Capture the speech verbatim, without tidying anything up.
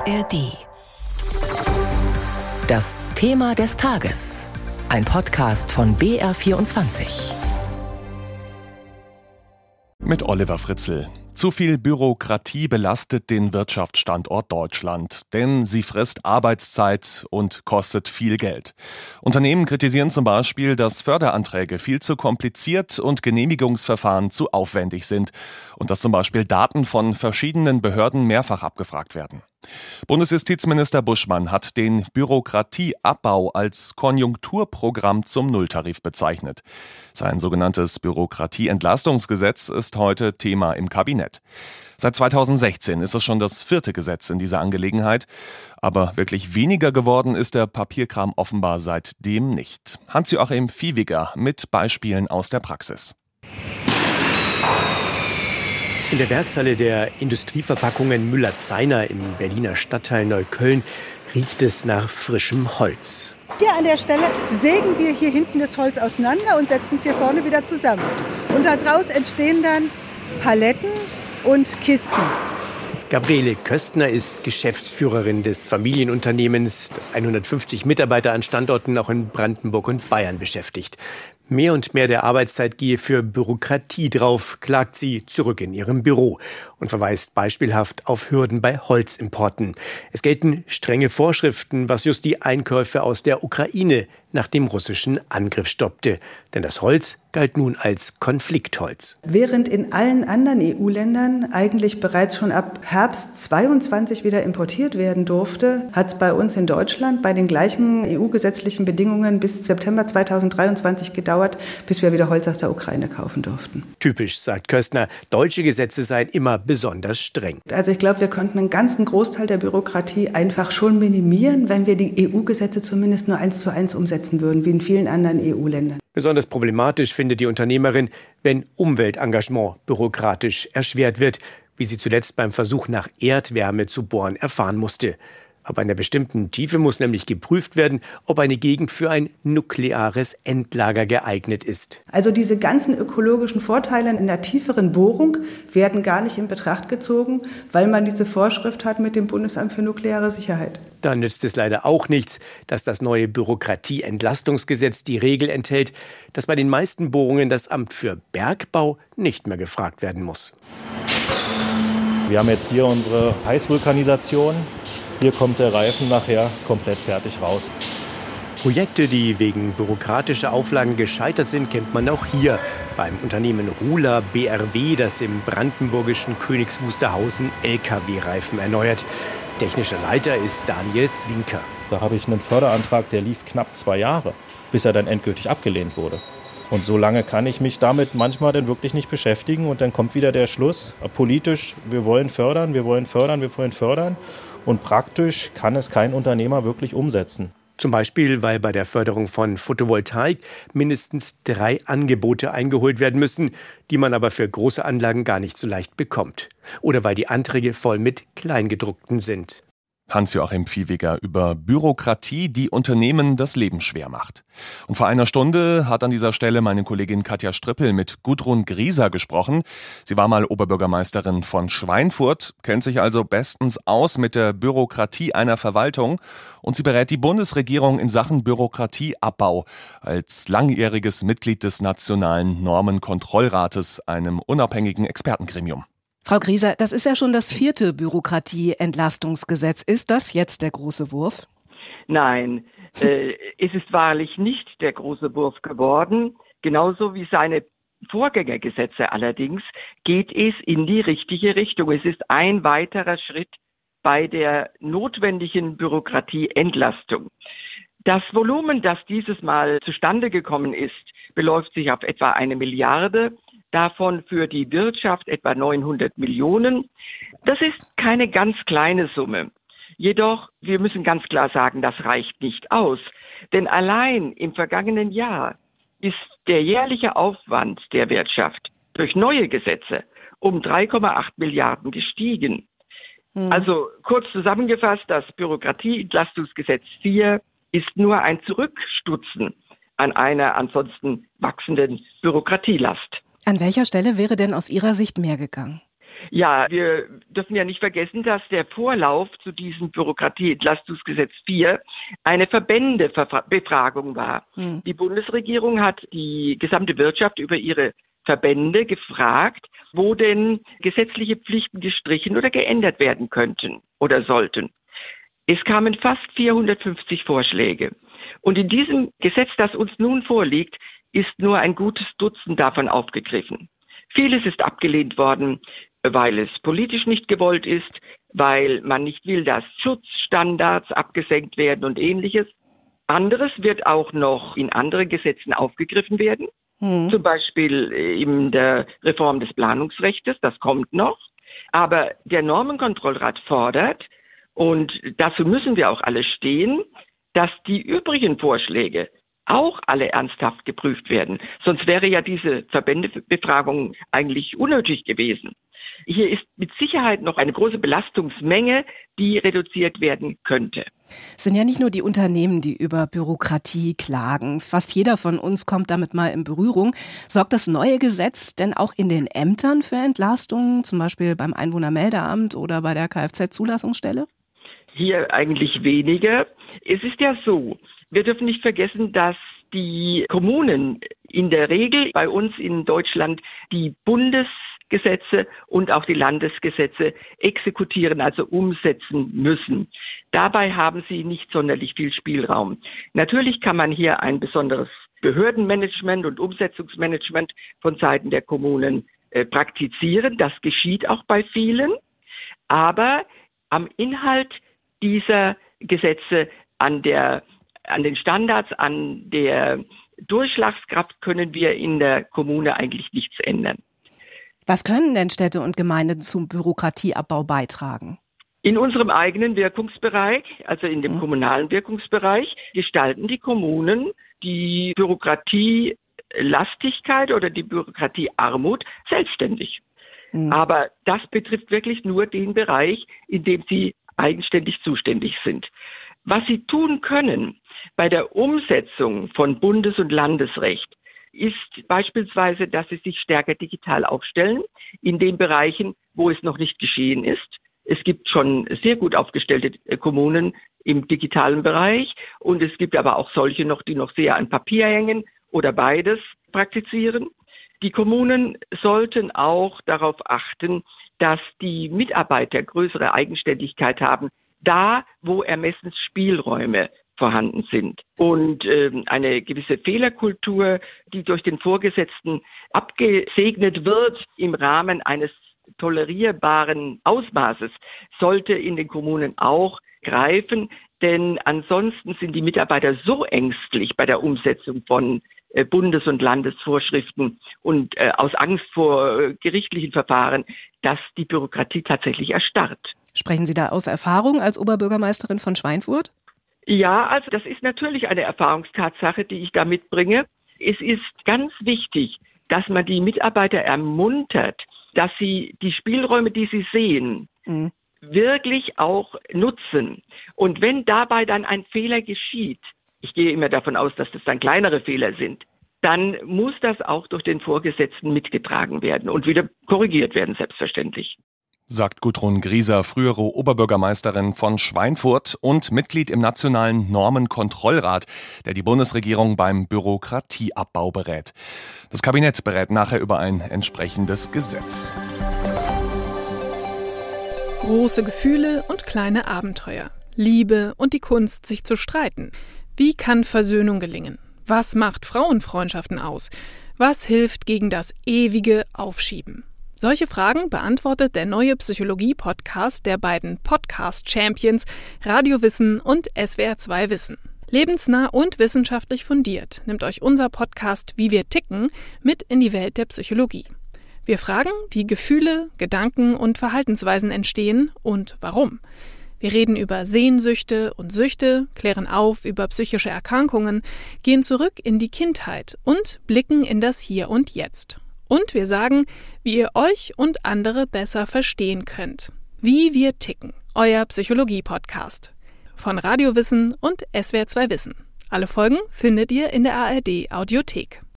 A R D. Das Thema des Tages. Ein Podcast von B R vierundzwanzig. Mit Oliver Fritzl. Zu viel Bürokratie belastet den Wirtschaftsstandort Deutschland, denn sie frisst Arbeitszeit und kostet viel Geld. Unternehmen kritisieren zum Beispiel, dass Förderanträge viel zu kompliziert und Genehmigungsverfahren zu aufwendig sind und dass zum Beispiel Daten von verschiedenen Behörden mehrfach abgefragt werden. Bundesjustizminister Buschmann hat den Bürokratieabbau als Konjunkturprogramm zum Nulltarif bezeichnet. Sein sogenanntes Bürokratieentlastungsgesetz ist heute Thema im Kabinett. Seit zweitausendsechzehn ist es schon das vierte Gesetz in dieser Angelegenheit. Aber wirklich weniger geworden ist der Papierkram offenbar seitdem nicht. Hans-Joachim Viehweger mit Beispielen aus der Praxis. In der Werkshalle der Industrieverpackungen Müller-Zeiner im Berliner Stadtteil Neukölln riecht es nach frischem Holz. Hier an der Stelle sägen wir hier hinten das Holz auseinander und setzen es hier vorne wieder zusammen. Und daraus entstehen dann Paletten und Kisten. Gabriele Köstner ist Geschäftsführerin des Familienunternehmens, das hundertfünfzig Mitarbeiter an Standorten auch in Brandenburg und Bayern beschäftigt. Mehr und mehr der Arbeitszeit gehe für Bürokratie drauf, klagt sie zurück in ihrem Büro und verweist beispielhaft auf Hürden bei Holzimporten. Es gelten strenge Vorschriften, was just die Einkäufe aus der Ukraine nach dem russischen Angriff stoppte. Denn das Holz galt nun als Konfliktholz. Während in allen anderen E U-Ländern eigentlich bereits schon ab Herbst zweiundzwanzig wieder importiert werden durfte, hat es bei uns in Deutschland bei den gleichen E U-gesetzlichen Bedingungen bis September zweitausenddreiundzwanzig gedauert, bis wir wieder Holz aus der Ukraine kaufen durften. Typisch, sagt Köstner, deutsche Gesetze seien immer besonders streng. Also ich glaube, wir könnten einen ganzen Großteil der Bürokratie einfach schon minimieren, wenn wir die E U-Gesetze zumindest nur eins zu eins umsetzen würden, wie in vielen anderen E U-Ländern. Besonders problematisch findet die Unternehmerin, wenn Umweltengagement bürokratisch erschwert wird, wie sie zuletzt beim Versuch nach Erdwärme zu bohren erfahren musste. Ab einer bestimmten Tiefe muss nämlich geprüft werden, ob eine Gegend für ein nukleares Endlager geeignet ist. Also diese ganzen ökologischen Vorteile in der tieferen Bohrung werden gar nicht in Betracht gezogen, weil man diese Vorschrift hat mit dem Bundesamt für nukleare Sicherheit. Da nützt es leider auch nichts, dass das neue Bürokratieentlastungsgesetz die Regel enthält, dass bei den meisten Bohrungen das Amt für Bergbau nicht mehr gefragt werden muss. Wir haben jetzt hier unsere Heißvulkanisation. Hier kommt der Reifen nachher komplett fertig raus. Projekte, die wegen bürokratischer Auflagen gescheitert sind, kennt man auch hier beim Unternehmen Rula B R W, das im brandenburgischen Königs Wusterhausen L K W-Reifen erneuert. Technischer Leiter ist Daniel Swinker. Da habe ich einen Förderantrag, der lief knapp zwei Jahre, bis er dann endgültig abgelehnt wurde. Und so lange kann ich mich damit manchmal dann wirklich nicht beschäftigen. Und dann kommt wieder der Schluss, politisch, wir wollen fördern, wir wollen fördern, wir wollen fördern. Und praktisch kann es kein Unternehmer wirklich umsetzen. Zum Beispiel, weil bei der Förderung von Photovoltaik mindestens drei Angebote eingeholt werden müssen, die man aber für große Anlagen gar nicht so leicht bekommt. Oder weil die Anträge voll mit Kleingedruckten sind. Hans-Joachim Viehweger über Bürokratie, die Unternehmen das Leben schwer macht. Und vor einer Stunde hat an dieser Stelle meine Kollegin Katja Strippel mit Gudrun Grieser gesprochen. Sie war mal Oberbürgermeisterin von Schweinfurt, kennt sich also bestens aus mit der Bürokratie einer Verwaltung und sie berät die Bundesregierung in Sachen Bürokratieabbau als langjähriges Mitglied des Nationalen Normenkontrollrates, einem unabhängigen Expertengremium. Frau Grieser, das ist ja schon das vierte Bürokratieentlastungsgesetz. Ist das jetzt der große Wurf? Nein, äh, es ist wahrlich nicht der große Wurf geworden. Genauso wie seine Vorgängergesetze allerdings geht es in die richtige Richtung. Es ist ein weiterer Schritt bei der notwendigen Bürokratieentlastung. Das Volumen, das dieses Mal zustande gekommen ist, beläuft sich auf etwa eine Milliarde. Davon für die Wirtschaft etwa neunhundert Millionen. Das ist keine ganz kleine Summe. Jedoch, wir müssen ganz klar sagen, das reicht nicht aus. Denn allein im vergangenen Jahr ist der jährliche Aufwand der Wirtschaft durch neue Gesetze um drei Komma acht Milliarden gestiegen. Hm. Also kurz zusammengefasst, das Bürokratieentlastungsgesetz vier ist nur ein Zurückstutzen an einer ansonsten wachsenden Bürokratielast. An welcher Stelle wäre denn aus Ihrer Sicht mehr gegangen? Ja, wir dürfen ja nicht vergessen, dass der Vorlauf zu diesem Bürokratieentlastungsgesetz vier eine Verbändebefragung war. Hm. Die Bundesregierung hat die gesamte Wirtschaft über ihre Verbände gefragt, wo denn gesetzliche Pflichten gestrichen oder geändert werden könnten oder sollten. Es kamen fast vierhundertfünfzig Vorschläge. Und in diesem Gesetz, das uns nun vorliegt, ist nur ein gutes Dutzend davon aufgegriffen. Vieles ist abgelehnt worden, weil es politisch nicht gewollt ist, weil man nicht will, dass Schutzstandards abgesenkt werden und Ähnliches. Anderes wird auch noch in anderen Gesetzen aufgegriffen werden, hm. zum Beispiel in der Reform des Planungsrechts, das kommt noch. Aber der Normenkontrollrat fordert, und dazu müssen wir auch alle stehen, dass die übrigen Vorschläge auch alle ernsthaft geprüft werden. Sonst wäre ja diese Verbändebefragung eigentlich unnötig gewesen. Hier ist mit Sicherheit noch eine große Belastungsmenge, die reduziert werden könnte. Es sind ja nicht nur die Unternehmen, die über Bürokratie klagen. Fast jeder von uns kommt damit mal in Berührung. Sorgt das neue Gesetz denn auch in den Ämtern für Entlastungen, zum Beispiel beim Einwohnermeldeamt oder bei der Kfz-Zulassungsstelle? Hier eigentlich weniger. Es ist ja so, wir dürfen nicht vergessen, dass die Kommunen in der Regel bei uns in Deutschland die Bundesgesetze und auch die Landesgesetze exekutieren, also umsetzen müssen. Dabei haben sie nicht sonderlich viel Spielraum. Natürlich kann man hier ein besonderes Behördenmanagement und Umsetzungsmanagement von Seiten der Kommunen äh, praktizieren. Das geschieht auch bei vielen. Aber am Inhalt dieser Gesetze, an der, an den Standards, an der Durchschlagskraft können wir in der Kommune eigentlich nichts ändern. Was können denn Städte und Gemeinden zum Bürokratieabbau beitragen? In unserem eigenen Wirkungsbereich, also in dem mhm. kommunalen Wirkungsbereich, gestalten die Kommunen die Bürokratielastigkeit oder die Bürokratiearmut selbstständig. Mhm. Aber das betrifft wirklich nur den Bereich, in dem sie eigenständig zuständig sind. Was sie tun können bei der Umsetzung von Bundes- und Landesrecht, ist beispielsweise, dass sie sich stärker digital aufstellen in den Bereichen, wo es noch nicht geschehen ist. Es gibt schon sehr gut aufgestellte Kommunen im digitalen Bereich und es gibt aber auch solche noch, die noch sehr an Papier hängen oder beides praktizieren. Die Kommunen sollten auch darauf achten, dass die Mitarbeiter größere Eigenständigkeit haben, da wo Ermessensspielräume vorhanden sind. Und äh, eine gewisse Fehlerkultur, die durch den Vorgesetzten abgesegnet wird im Rahmen eines tolerierbaren Ausmaßes, sollte in den Kommunen auch greifen. Denn ansonsten sind die Mitarbeiter so ängstlich bei der Umsetzung von äh, Bundes- und Landesvorschriften und äh, aus Angst vor äh, gerichtlichen Verfahren, dass die Bürokratie tatsächlich erstarrt. Sprechen Sie da aus Erfahrung als Oberbürgermeisterin von Schweinfurt? Ja, also das ist natürlich eine Erfahrungstatsache, die ich da mitbringe. Es ist ganz wichtig, dass man die Mitarbeiter ermuntert, dass sie die Spielräume, die sie sehen, mhm. wirklich auch nutzen. Und wenn dabei dann ein Fehler geschieht, ich gehe immer davon aus, dass das dann kleinere Fehler sind, dann muss das auch durch den Vorgesetzten mitgetragen werden und wieder korrigiert werden, selbstverständlich. Sagt Gudrun Grieser, frühere Oberbürgermeisterin von Schweinfurt und Mitglied im Nationalen Normenkontrollrat, der die Bundesregierung beim Bürokratieabbau berät. Das Kabinett berät nachher über ein entsprechendes Gesetz. Große Gefühle und kleine Abenteuer. Liebe und die Kunst, sich zu streiten. Wie kann Versöhnung gelingen? Was macht Frauenfreundschaften aus? Was hilft gegen das ewige Aufschieben? Solche Fragen beantwortet der neue Psychologie-Podcast der beiden Podcast-Champions Radio Wissen und S W R zwei Wissen. Lebensnah und wissenschaftlich fundiert nimmt euch unser Podcast Wie wir ticken mit in die Welt der Psychologie. Wir fragen, wie Gefühle, Gedanken und Verhaltensweisen entstehen und warum. Wir reden über Sehnsüchte und Süchte, klären auf über psychische Erkrankungen, gehen zurück in die Kindheit und blicken in das Hier und Jetzt. Und wir sagen, wie ihr euch und andere besser verstehen könnt. Wie wir ticken, euer Psychologie-Podcast. Von Radio Wissen und S W R zwei Wissen. Alle Folgen findet ihr in der A R D Audiothek.